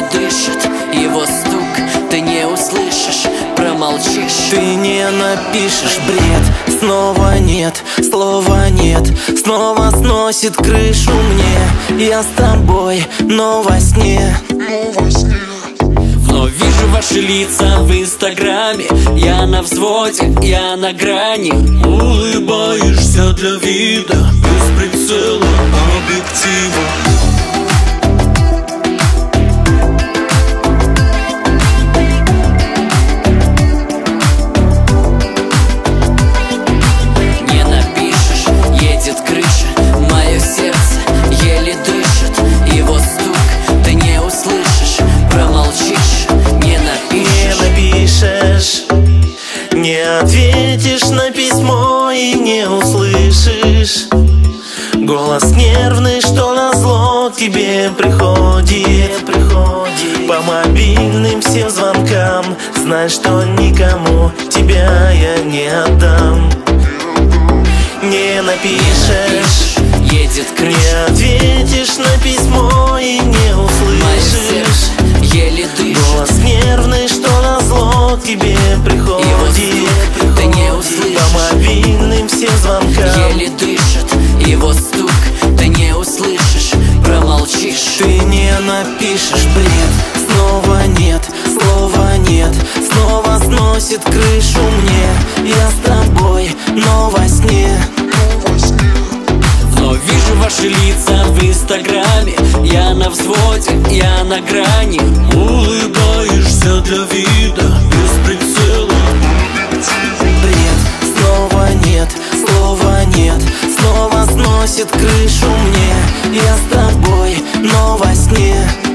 дышит его стук, ты не услышишь, промолчишь. Ты не напишешь бред, снова нет, слова нет. Снова сносит крышу мне, я с тобой, но во сне. Вновь вижу ваши лица в инстаграме. Я на взводе, я на грани. Улыбаешься для вида, без прицела объектива. Не напишешь, едет крыша, мое сердце еле дышит его стук, ты не услышишь, промолчишь. Не напишешь, не ответишь на письмо и не услышишь. Голос нервный, что назло к тебе приходит. По мобильным всем звонкам, знай, что никому тебя я не отдам. Не напишешь, едет не крыша, ответишь на письмо и не мое услышишь. сердце еле дышит Голос нервный, что назло к тебе приходит. ты не услышишь, по мобильным всем звонкам, еле дышит его стук, ты не услышишь, промолчишь. ты не напишешь бред, снова нет, слова нет. Снова сносит крышу мне, я с тобой, но во сне. Вновь вижу ваши лица в инстаграме. Я на взводе, я на грани. Улыбаешься для вида, без прицела объектива. Бред, снова нет, слова нет. Снова сносит крышу мне, я с тобой, но во сне.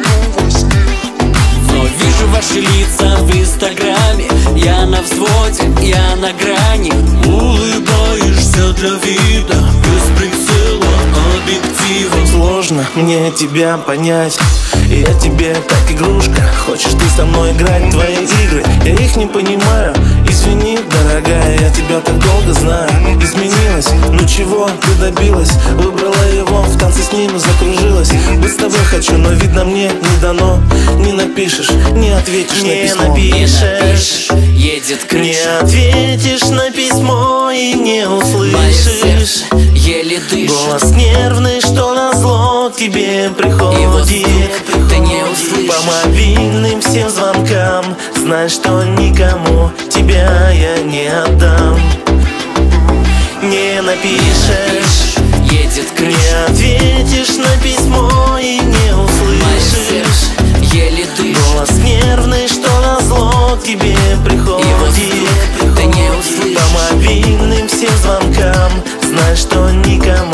Вновь вижу ваши лица в инстаграме. Я на взводе, я на грани. Улыбаешься для вида, без прицела объектива. Сложно мне тебя понять, я тебе как игрушка. Хочешь ты со мной играть в твои игры, я их не понимаю. Извини, дорогая, я тебя так долго знаю. Изменилась, ну чего ты добилась? Выбрала его, в танце с ним закружилась. Быть с тобой хочу, но видно мне не дано. Не напишешь, не ответишь на письмо. Не напишешь, едет Не крыша, ответишь на письмо и не мое услышишь. сердце еле дышит Голос нервный, что назло к тебе его приходит. стук, ты не услышишь, По мобильным всем звонкам, знай, что никому тебя я не отдам. Не напишешь, едет не крыша, ответишь на письмо и не мое услышишь. сердце еле дышит Голос нервный, что назло к тебе приходит. ты не услышишь, По мобильным всем звонкам, знай, что никому